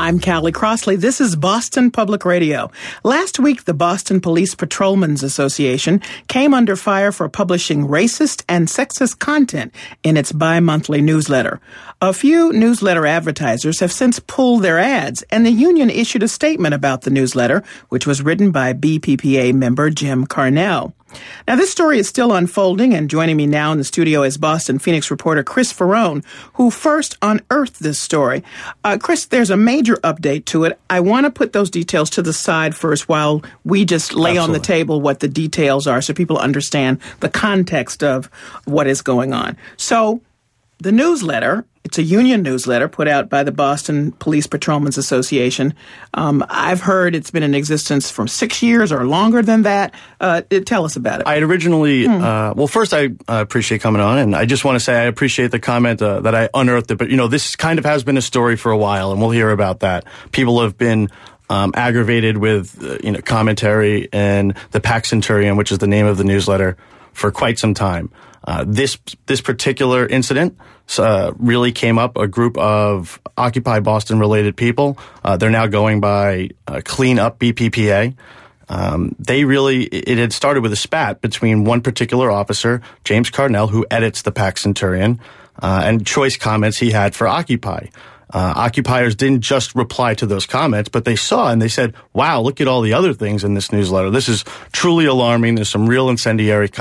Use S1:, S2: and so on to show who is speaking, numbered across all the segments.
S1: I'm Callie Crossley. This is Boston Public Radio. Last week, the Boston Police Patrolmen's Association came under fire for publishing racist and sexist content in its bi-monthly newsletter. A few newsletter advertisers have since pulled their ads, and the union issued a statement about the newsletter, which was written by BPPA member Jim Carnell. Now, this story is still unfolding, and joining me now in the studio is Boston Phoenix reporter Chris Ferrone, who first unearthed this story. Chris, there's a major update to it. I want to put those details to the side first while we just lay on the table what the details are so people understand the context of what is going on. So, the newsletter, it's a union newsletter put out by the Boston Police Patrolmen's Association. I've heard it's been in existence for 6 years or longer than that. Tell us about it.
S2: I had originally, well, first I appreciate coming on, and I just want to say I appreciate the comment that I unearthed it. But, this kind of has been a story for a while, and we'll hear about that. People have been aggravated with, commentary in the Pax Centurion, which is the name of the newsletter, for quite some time. This particular incident really came up, a group of Occupy Boston-related people. They're now going by Clean Up BPPA. It had started with a spat between one particular officer, James Carnell, who edits the Pax Centurion, and choice comments he had for Occupy. Occupiers didn't just reply to those comments, but they saw and they said, wow, look at all the other things in this newsletter. This is truly alarming. There's some real incendiary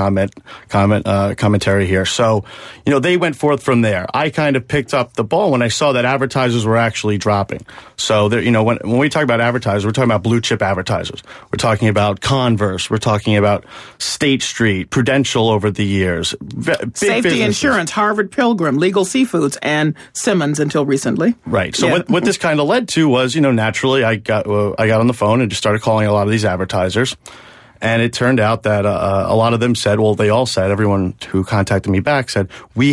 S2: commentary here. So, they went forth from there. I kind of picked up the ball when I saw that advertisers were actually dropping. So, when we talk about advertisers, we're talking about blue chip advertisers. We're talking about Converse. We're talking about State Street, Prudential over the years.
S1: Safety businesses. Insurance, Harvard Pilgrim, Legal Seafoods, and Simmons until recently.
S2: Right. So what this kind of led to was, naturally I got on the phone and just started calling a lot of these advertisers. And it turned out that a lot of them said, everyone who contacted me back said, we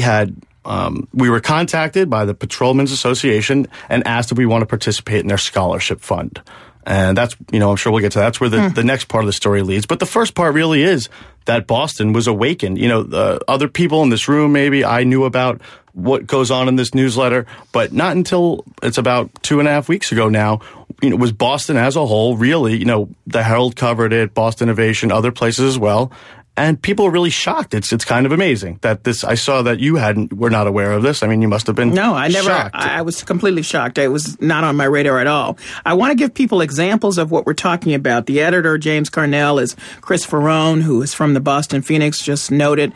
S2: were contacted by the Patrolmen's Association and asked if we want to participate in their scholarship fund. And that's, I'm sure we'll get to that. That's where the next part of the story leads. But the first part really is that Boston was awakened. Other people in this room, maybe I knew about what goes on in this newsletter, but not until it's about 2.5 weeks ago now, was Boston as a whole really, the Herald covered it, Boston Innovation, other places as well. And people are really shocked. It's kind of amazing that I saw that you were not aware of this. I mean, you must have been
S1: No, I never.
S2: shocked.
S1: I was completely shocked. It was not on my radar at all. I want to give people examples of what we're talking about. The editor, James Carnell, is Chris Ferrone, who is from the Boston Phoenix, just noted,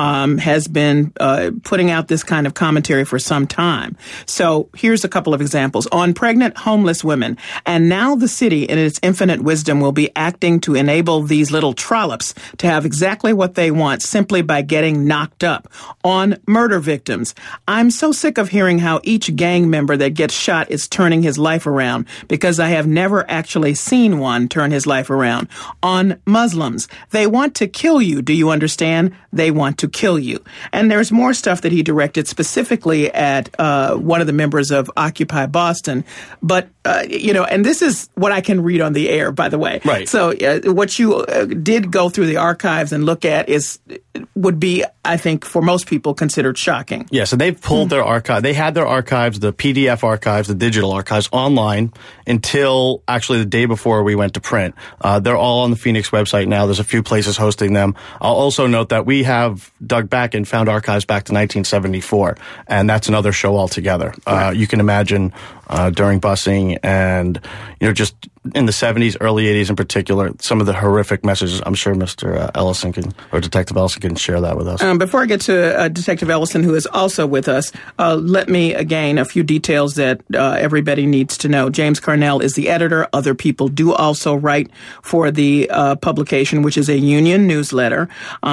S1: has been putting out this kind of commentary for some time. So here's a couple of examples. On pregnant, homeless women. And now the city, in its infinite wisdom, will be acting to enable these little trollops to have exactly what they want simply by getting knocked up. On murder victims, I'm so sick of hearing how each gang member that gets shot is turning his life around, because I have never actually seen one turn his life around. On Muslims, they want to kill you. Do you understand? They want to kill you. And there's more stuff that he directed specifically at one of the members of Occupy Boston. But, and this is what I can read on the air, by the way.
S2: Right.
S1: So what you did go through the archives and look at would be, I think, for most people considered shocking.
S2: Yeah, so they've pulled their archive. They had their archives, the PDF archives, the digital archives, online until actually the day before we went to print. They're all on the Phoenix website now. There's a few places hosting them. I'll also note that we have dug back and found archives back to 1974, and that's another show altogether. Right. You can imagine during busing and, just in the 70s, early 80s in particular, some of the horrific messages. I'm sure Mr. Ellison Detective Ellison can share that with us.
S1: Before I get to Detective Ellison, who is also with us, let me, again, a few details that everybody needs to know. James Carnell is the editor. Other people do also write for the publication, which is a union newsletter.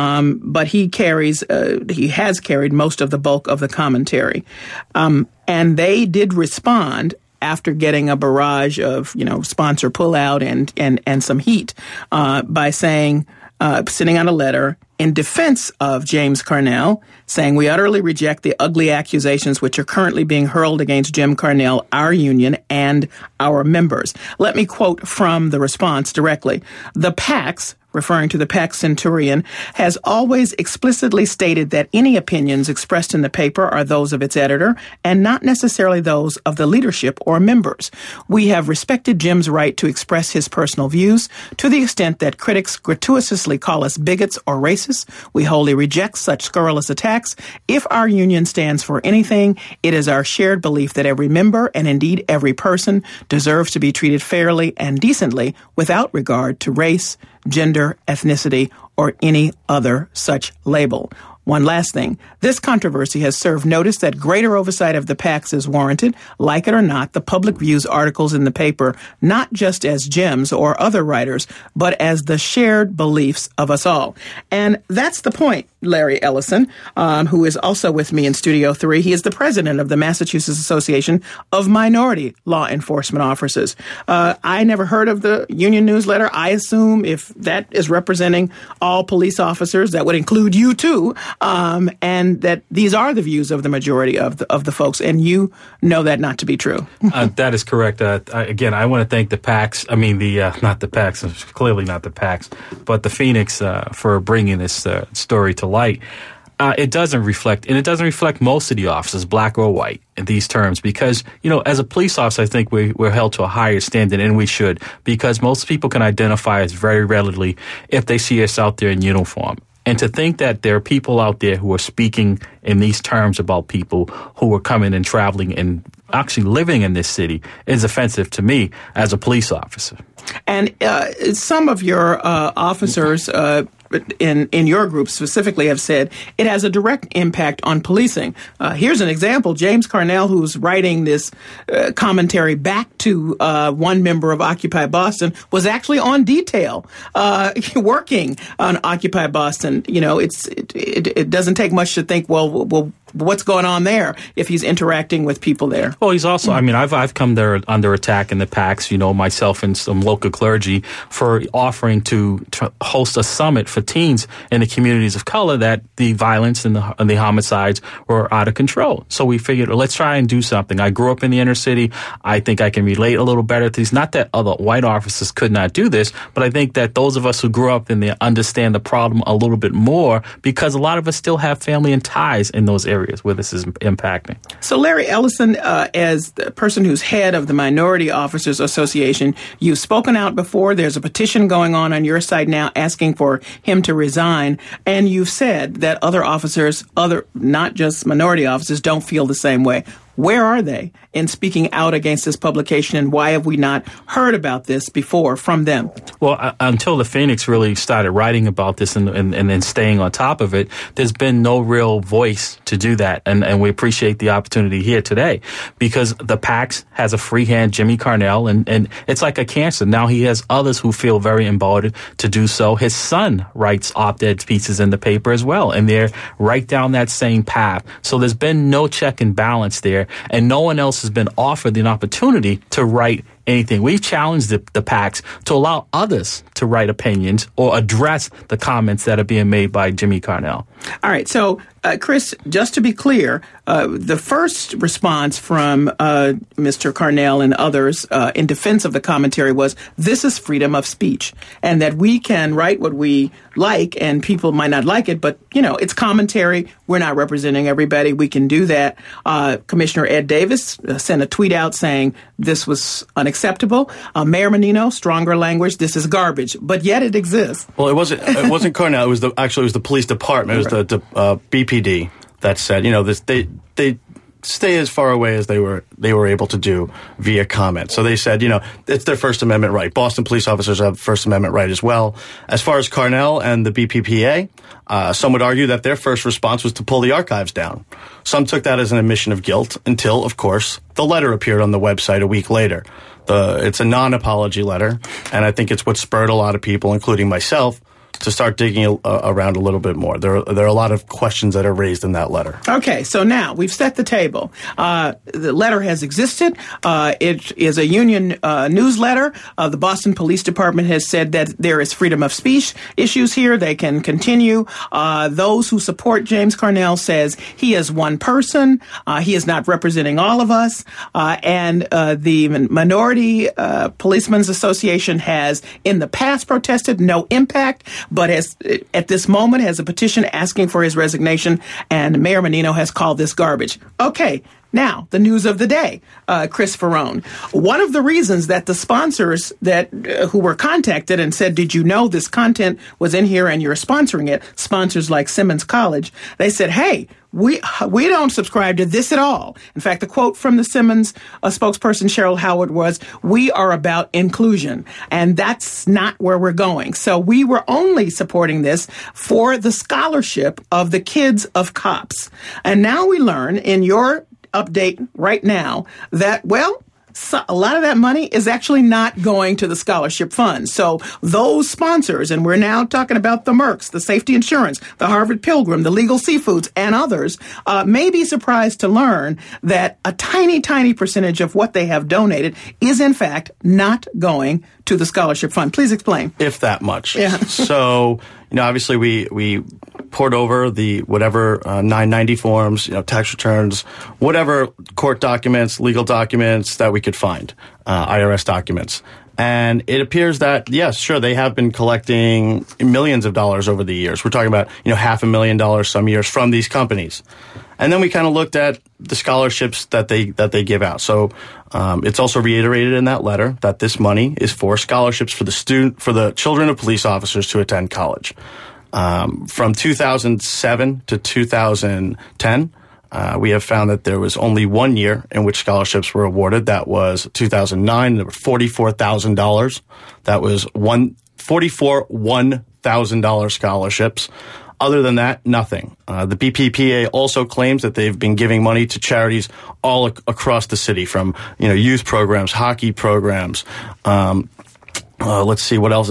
S1: But he has carried most of the bulk of the commentary. And they did respond after getting a barrage of, sponsor pullout and some heat, by saying, sending out a letter, in defense of James Carnell, saying, "We utterly reject the ugly accusations which are currently being hurled against Jim Carnell, our union, and our members." Let me quote from the response directly. "The PAX," referring to the PAX Centurion, "has always explicitly stated that any opinions expressed in the paper are those of its editor and not necessarily those of the leadership or members. We have respected Jim's right to express his personal views. To the extent that critics gratuitously call us bigots or racists, we wholly reject such scurrilous attacks. If our union stands for anything, it is our shared belief that every member, and indeed every person, deserves to be treated fairly and decently without regard to race, gender, ethnicity, or any other such label." One last thing. This controversy has served notice that greater oversight of the PAX is warranted. Like it or not, the public views articles in the paper not just as Jim's or other writers, but as the shared beliefs of us all. And that's the point, Larry Ellison, who is also with me in Studio 3. He is the president of the Massachusetts Association of Minority Law Enforcement Officers. I never heard of the union newsletter. I assume if that is representing all police officers, that would include you too. And that these are the views of the majority of the folks, and you know that not to be true.
S3: That is correct. Again, I want to thank the PAX. I mean, not the PAX, clearly not the PAX, but the Phoenix for bringing this story to light. It doesn't reflect most of the officers, black or white, in these terms, because, as a police officer, I think we're held to a higher standard, and we should, because most people can identify us very readily if they see us out there in uniform. And to think that there are people out there who are speaking in these terms about people who are coming and traveling and actually living in this city is offensive to me as a police officer.
S1: And some of your officers in your group specifically have said it has a direct impact on policing. Here's an example. James Carnell, who's writing this commentary back to one member of Occupy Boston, was actually on detail working on Occupy Boston. It doesn't take much to think, well, what's going on there if he's interacting with people there?
S3: Well, he's also, I've come there under attack in the PAX, myself and some local clergy for offering to host a summit for teens in the communities of color that the violence and the homicides were out of control. So we figured, let's try and do something. I grew up in the inner city. I think I can relate a little better to these. Not that other white officers could not do this, but I think that those of us who grew up in there understand the problem a little bit more, because a lot of us still have family and ties in those areas where this is impacting.
S1: So Larry Ellison, as the person who's head of the Minority Officers Association, you've spoken out before. There's a petition going on your side now asking for him to resign. And you've said that other officers, not just minority officers, don't feel the same way. Where are they in speaking out against this publication, and why have we not heard about this before from them?
S3: Well, until the Phoenix really started writing about this and then staying on top of it, there's been no real voice to do that. And we appreciate the opportunity here today, because the PAX has a free hand, Jimmy Carnell, and it's like a cancer. Now he has others who feel very emboldened to do so. His son writes op-ed pieces in the paper as well, and they're right down that same path. So there's been no check and balance there. And no one else has been offered an opportunity to write anything. We've challenged the PAX to allow others to write opinions or address the comments that are being made by Jimmy Carnell.
S1: All right. So, Chris, just to be clear, the first response from Mr. Carnell and others in defense of the commentary was, this is freedom of speech, and that we can write what we like, and people might not like it, but, it's commentary. We're not representing everybody. We can do that. Commissioner Ed Davis sent a tweet out saying this was unacceptable. Mayor Menino, stronger language. This is garbage, but yet it exists.
S2: Well, it wasn't Carnell. It was the police department. It was the BPD that said, they stay as far away as they were able to do via comment. So they said, it's their First Amendment right. Boston police officers have First Amendment right as well. As far as Carnell and the BPPA, some would argue that their first response was to pull the archives down. Some took that as an admission of guilt until, of course, the letter appeared on the website a week later. It's a non-apology letter, and I think it's what spurred a lot of people, including myself, start digging around a little bit more. There are a lot of questions that are raised in that letter.
S1: Okay, so now we've set the table. The letter has existed. It is a union newsletter. The Boston Police Department has said that there is freedom of speech issues here. They can continue. Those who support James Carnell says he is one person. He is not representing all of us. And the Minority Policemen's Association has in the past protested, no impact, but at this moment has a petition asking for his resignation, and Mayor Menino has called this garbage. Okay, now the news of the day, Chris Ferrone. One of the reasons that the sponsors who were contacted and said, did you know this content was in here and you're sponsoring it, sponsors like Simmons College, they said, hey, we don't subscribe to this at all. In fact, the quote from the Simmons spokesperson, Cheryl Howard, was, we are about inclusion. And that's not where we're going. So we were only supporting this for the scholarship of the kids of cops. And now we learn in your update right now that, well, so a lot of that money is actually not going to the scholarship fund. So those sponsors, and we're now talking about the Mercks, the Safety Insurance, the Harvard Pilgrim, the Legal Seafoods, and others, may be surprised to learn that a tiny, tiny percentage of what they have donated is, in fact, not going to the scholarship fund. Please explain.
S2: If that much.
S1: Yeah.
S2: So, obviously we poured over the whatever 990 forms, tax returns, whatever court documents, legal documents that we could find, IRS documents. And it appears that, yes, sure, they have been collecting millions of dollars over the years. We're talking about, $500,000 some years from these companies. And then we kind of looked at the scholarships that they give out. So it's also reiterated in that letter that this money is for scholarships for the children of police officers to attend college. From 2007 to 2010, we have found that there was only 1 year in which scholarships were awarded. That was 2009. There were $44,000. That was $1,000 scholarships. Other than that, nothing. The BPPA also claims that they've been giving money to charities all across the city, from youth programs, hockey programs. Let's see what else.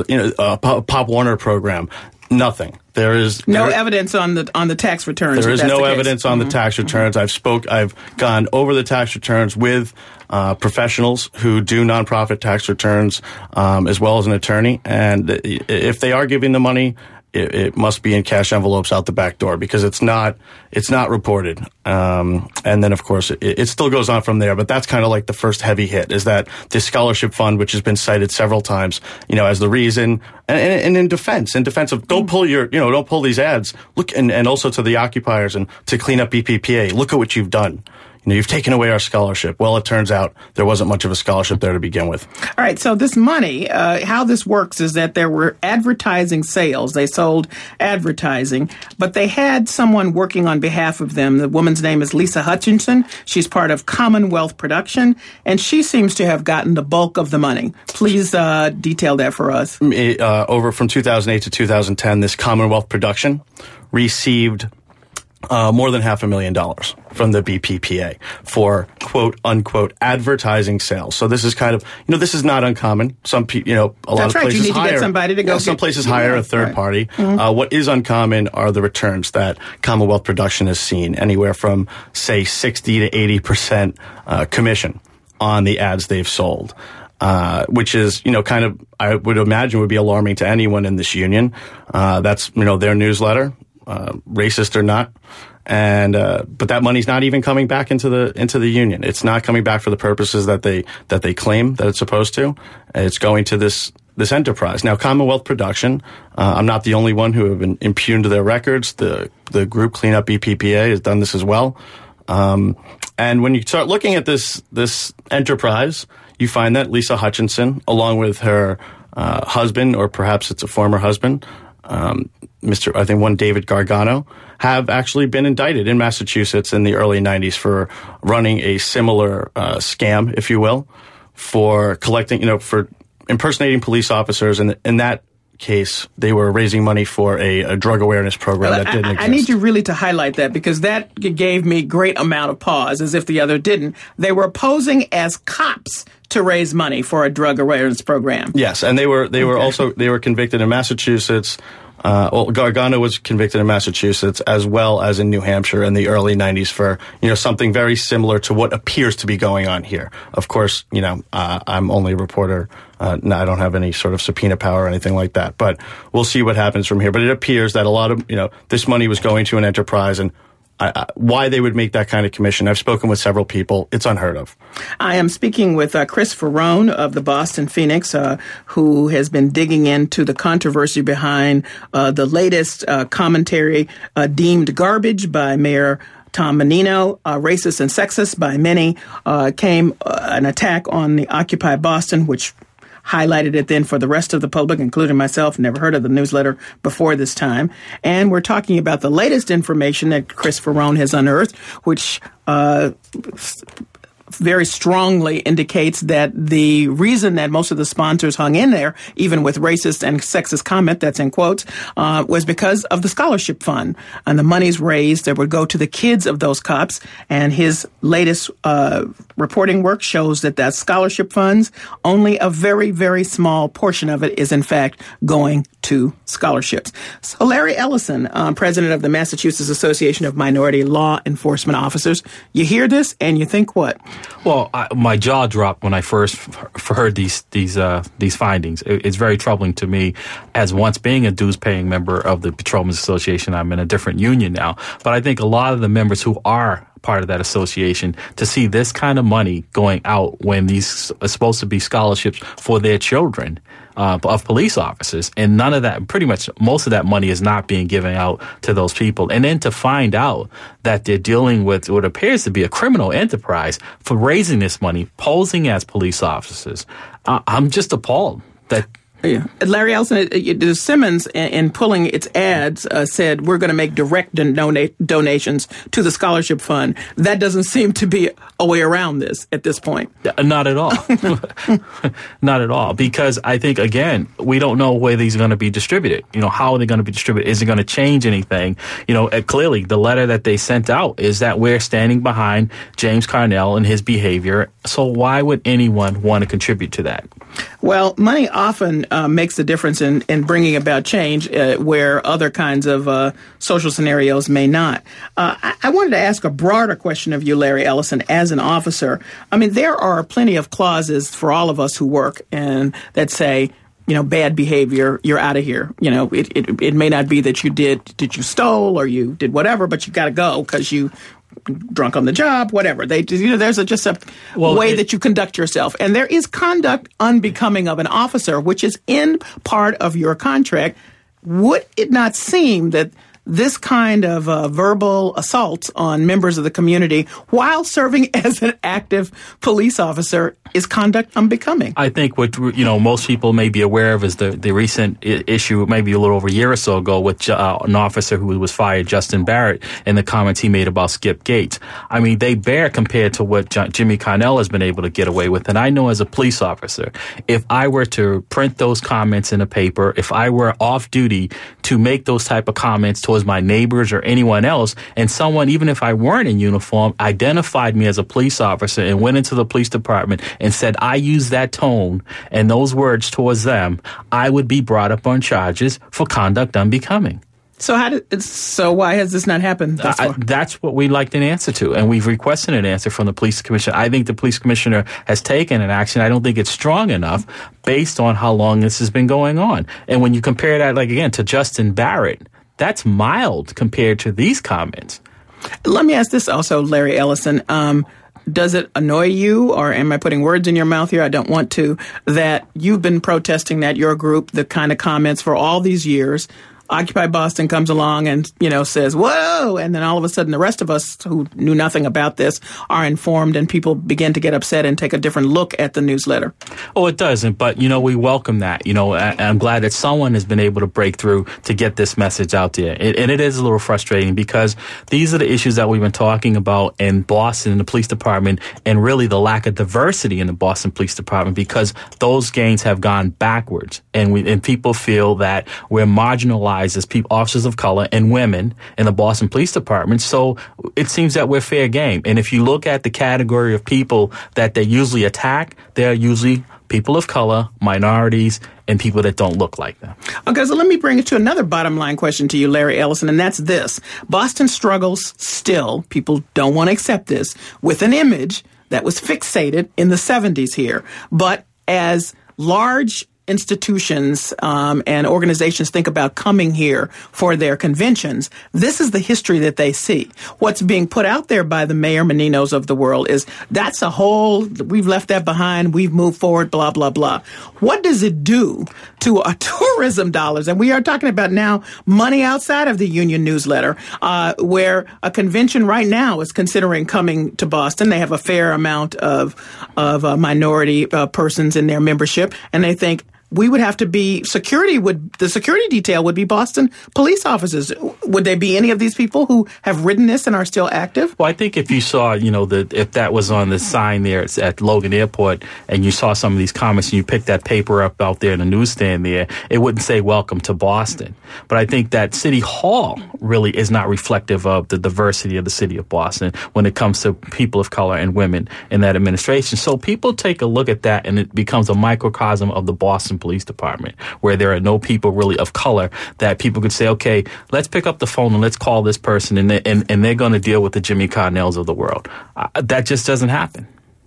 S2: Pop Warner program. Nothing. There is
S1: no evidence on the tax returns.
S2: There is no evidence on the tax returns. I've gone over the tax returns with professionals who do nonprofit tax returns, as well as an attorney. And if they are giving the money, it must be in cash envelopes out the back door, because it's not reported. And then, of course, it still goes on from there. But that's kind of like the first heavy hit, is that this scholarship fund, which has been cited several times, as the reason, and in defense of don't pull these ads. Look, and also to the occupiers and to clean up BPPA. Look at what you've done. You've taken away our scholarship. Well, it turns out there wasn't much of a scholarship there to begin with.
S1: All right. So this money, how this works is that there were advertising sales. They sold advertising, but they had someone working on behalf of them. The woman's name is Lisa Hutchinson. She's part of Commonwealth Production, and she seems to have gotten the bulk of the money. Please detail that for us.
S2: Over from 2008 to 2010, this Commonwealth Production received more than $500,000 from the BPPA for quote unquote advertising sales. So this is kind of, this is not uncommon. Some people, a lot of places
S1: you need to get somebody to go.
S2: Some places hire a third party. Mm-hmm. What is uncommon are the returns that Commonwealth Production has seen, anywhere from say 60 to 80% commission on the ads they've sold. Which is, kind of, I would imagine would be alarming to anyone in this union. That's, their newsletter. Racist or not, and but that money's not even coming back into the union. It's not coming back for the purposes that they claim that it's supposed to. It's going to this enterprise. Now, Commonwealth Production, I'm not the only one who have been impugned their records. The group Clean Up BPPA has done this as well. And when you start looking at this enterprise, you find that Lisa Hutchinson, along with her husband, or perhaps it's a former husband, one David Gargano, have actually been indicted in Massachusetts in the early 90s for running a similar scam, if you will, for collecting, for impersonating police officers. And in that case, they were raising money for a drug awareness program that didn't exist.
S1: I need you really to highlight that, because that gave me great amount of pause, as if the other didn't. They were posing as cops to raise money for a drug awareness program.
S2: Yes, and they were also convicted in Massachusetts Gargano was convicted in Massachusetts as well as in New Hampshire in the early 90s for, something very similar to what appears to be going on here. Of course, I'm only a reporter. I don't have any sort of subpoena power or anything like that. But we'll see what happens from here. But it appears that a lot of, this money was going to an enterprise, and why they would make that kind of commission. I've spoken with several people. It's unheard of.
S1: I am speaking with Chris Ferrone of the Boston Phoenix, who has been digging into the controversy behind the latest commentary deemed garbage by Mayor Tom Menino, racist and sexist by many, came an attack on the Occupy Boston, which highlighted it then for the rest of the public, including myself. Never heard of the newsletter before this time. And we're talking about the latest information that Chris Ferrone has unearthed, which very strongly indicates that the reason that most of the sponsors hung in there, even with racist and sexist comment, that's in quotes, was because of the scholarship fund. And the monies raised that would go to the kids of those cops. And his latest reporting work shows that scholarship funds, only a very, very small portion of it is in fact going to scholarships. So Larry Ellison, president of the Massachusetts Association of Minority Law Enforcement Officers, you hear this and you think what?
S3: Well, my jaw dropped when I first heard these findings. It's very troubling to me, as once being a dues-paying member of the Patrolmen's Association. I'm in a different union now, but I think a lot of the members who are part of that association, to see this kind of money going out when these are supposed to be scholarships for their children of police officers, and none of that, pretty much most of that money is not being given out to those people. And then to find out that they're dealing with what appears to be a criminal enterprise for raising this money, posing as police officers, I'm just appalled that.
S1: Yeah. Larry Ellison, Simmons, in pulling its ads, said we're going to make direct donations to the scholarship fund. That doesn't seem to be a way around this at this point.
S3: Not at all. Not at all. Because I think, again, we don't know where these are going to be distributed. How are they going to be distributed? Is it going to change anything? Clearly, the letter that they sent out is that we're standing behind James Carnell and his behavior. So why would anyone want to contribute to that?
S1: Well, money often makes a difference in bringing about change where other kinds of social scenarios may not. I wanted to ask a broader question of you, Larry Ellison, as an officer. I mean, there are plenty of clauses for all of us who work and that say, bad behavior, you're out of here. It may not be that you stole or you did whatever, but you got to go because you drunk on the job, whatever. There's just a way that you conduct yourself. And there is conduct unbecoming of an officer, which is in part of your contract. Would it not seem that this kind of verbal assaults on members of the community while serving as an active police officer is conduct unbecoming? I
S3: think what most people may be aware of is the recent issue, maybe a little over a year or so ago, with an officer who was fired, Justin Barrett, and the comments he made about Skip Gates. I mean, they bear compared to what Jimmy Carnell has been able to get away with. And I know as a police officer, if I were to print those comments in a paper, if I were off duty to make those type of comments towards my neighbors or anyone else, and someone, even if I weren't in uniform, identified me as a police officer and went into the police department and said I used that tone and those words towards them, I would be brought up on charges for conduct unbecoming.
S1: So why has this not happened thus far?
S3: That's what we'd like an answer to, and we've requested an answer from the police commissioner. I think the police commissioner has taken an action. I don't think it's strong enough based on how long this has been going on. And when you compare that, again, to Justin Barrett, that's mild compared to these comments.
S1: Let me ask this also, Larry Ellison. Does it annoy you, or am I putting words in your mouth here? I don't want to, that you've been protesting that your group, the kind of comments for all these years. Occupy Boston comes along and, says, whoa, and then all of a sudden the rest of us who knew nothing about this are informed and people begin to get upset and take a different look at the newsletter.
S3: Oh, it doesn't, but, we welcome that. I'm glad that someone has been able to break through to get this message out there. And it is a little frustrating because these are the issues that we've been talking about in Boston, in the police department, and really the lack of diversity in the Boston Police Department, because those gains have gone backwards. And people feel that we're marginalized criminalizes officers of color and women in the Boston Police Department. So it seems that we're fair game. And if you look at the category of people that they usually attack, they're usually people of color, minorities, and people that don't look like them.
S1: Okay, so let me bring it to another bottom line question to you, Larry Ellison, and that's this. Boston struggles still, people don't want to accept this, with an image that was fixated in the 70s here. But as large institutions and organizations think about coming here for their conventions, this is the history that they see. What's being put out there by the Mayor Meninos of the world is that's a whole, we've left that behind, we've moved forward, blah, blah, blah. What does it do to our tourism dollars? And we are talking about now money outside of the Union newsletter, where a convention right now is considering coming to Boston. They have a fair amount of minority persons in their membership, and they think, we would have to be the security detail would be Boston police officers. Would there be any of these people who have ridden this and are still active?
S3: Well, I think if you saw, if that was on the sign there at Logan Airport and you saw some of these comments and you picked that paper up out there in the newsstand there, it wouldn't say welcome to Boston. But I think that City Hall really is not reflective of the diversity of the city of Boston when it comes to people of color and women in that administration. So people take a look at that and it becomes a microcosm of the Boston Police Department, where there are no people really of color that people could say, okay, let's pick up the phone and let's call this person, and they're going to deal with the Jimmy Connells of the world. That just doesn't happen.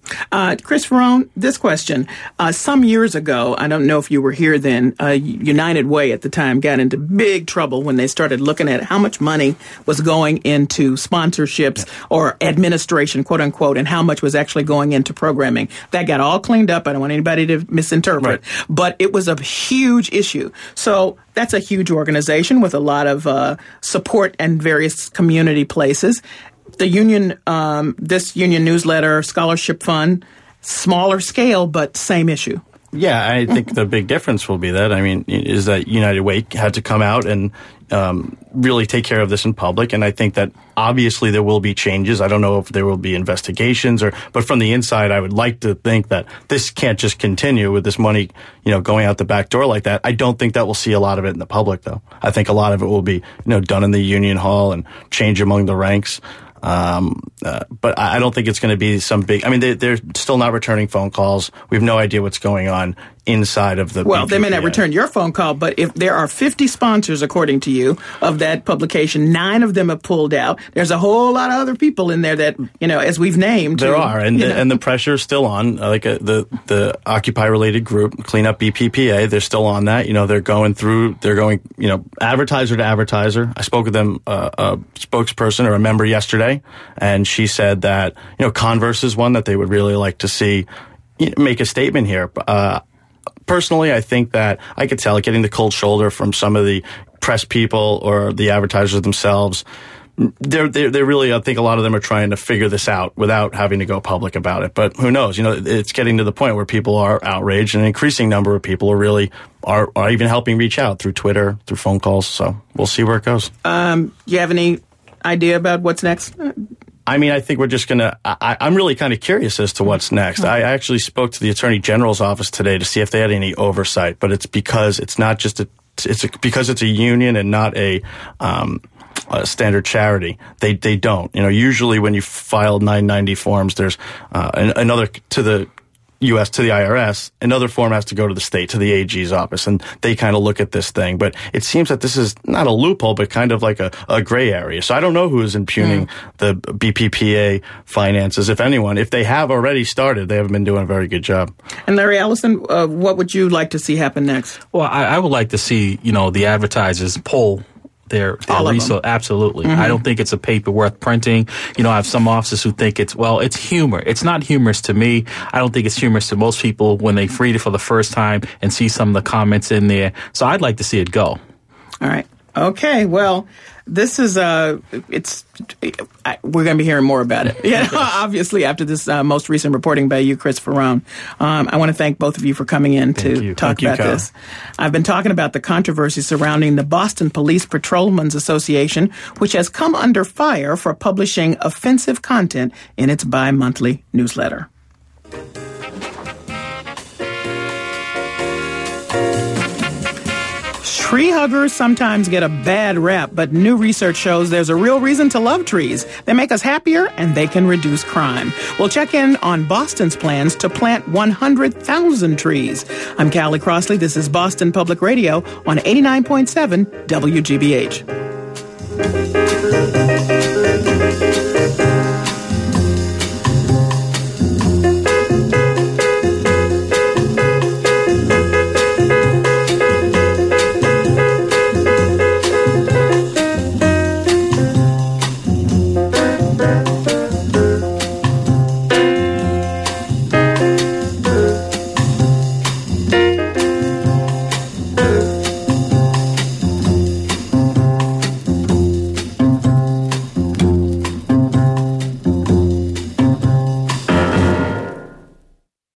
S1: Chris Ferrone, this question. Some years ago, I don't know if you were here then, United Way at the time got into big trouble when they started looking at how much money was going into sponsorships or administration, quote unquote, and how much was actually going into programming. That got all cleaned up. I don't want anybody to misinterpret. Right. But it was a huge issue. So that's a huge organization with a lot of support and various community places. The union, this union newsletter, scholarship fund, smaller scale, but same issue.
S2: Yeah, I think the big difference will be is that United Way had to come out and really take care of this in public. And I think that obviously there will be changes. I don't know if there will be investigations but from the inside, I would like to think that this can't just continue with this money, going out the back door like that. I don't think that we'll see a lot of it in the public, though. I think a lot of it will be, done in the Union Hall and change among the ranks. But I don't think it's going to be some big. They're still not returning phone calls. We have no idea what's going on inside of the.
S1: Well,
S2: BPPA.
S1: They may not return your phone call, but if there are 50 sponsors, according to you, of that publication, 9 of them have pulled out. There's a whole lot of other people in there that, as we've named.
S2: There are, and the pressure is still on. The Occupy-related group, Clean Up BPPA, they're still on that. They're going, advertiser to advertiser. I spoke with them, a spokesperson or a member yesterday, and she said that, Converse is one that they would really like to see make a statement here. Personally, I think that I could tell getting the cold shoulder from some of the press people or the advertisers themselves. They're really, I think a lot of them are trying to figure this out without having to go public about it. But who knows? It's getting to the point where people are outraged, and an increasing number of people are even helping reach out through Twitter, through phone calls. So we'll see where it goes.
S1: Do you have any idea about what's next?
S2: I think we're just going to, I'm really kind of curious as to what's next. I actually spoke to the Attorney General's office today to see if they had any oversight, but it's because it's not just because it's a union and not a standard charity. They don't. Usually when you file 990 forms, there's another to the U.S. to the IRS, another form has to go to the state, to the AG's office, and they kind of look at this thing. But it seems that this is not a loophole, but kind of like a gray area. So I don't know who is impugning the BPPA finances, if anyone. If they have already started, they haven't been doing a very good job.
S1: And Larry Ellison, what would you like to see happen next?
S3: Well, I would like to see, the advertisers pull their resource. Absolutely. Mm-hmm. I don't think it's a paper worth printing. I have some officers who think it's humor. It's not humorous to me. I don't think it's humorous to most people when they read it for the first time and see some of the comments in there. So I'd like to see it go.
S1: All right. Okay. Well, this is we're going to be hearing more about it. Yeah, obviously after this most recent reporting by you, Chris Ferrone. I want to thank both of you for coming in to talk about this. I've been talking about the controversy surrounding the Boston Police Patrolmen's Association, which has come under fire for publishing offensive content in its bi-monthly newsletter. Tree huggers sometimes get a bad rap, but new research shows there's a real reason to love trees. They make us happier and they can reduce crime. We'll check in on Boston's plans to plant 100,000 trees. I'm Callie Crossley. This is Boston Public Radio on 89.7 WGBH.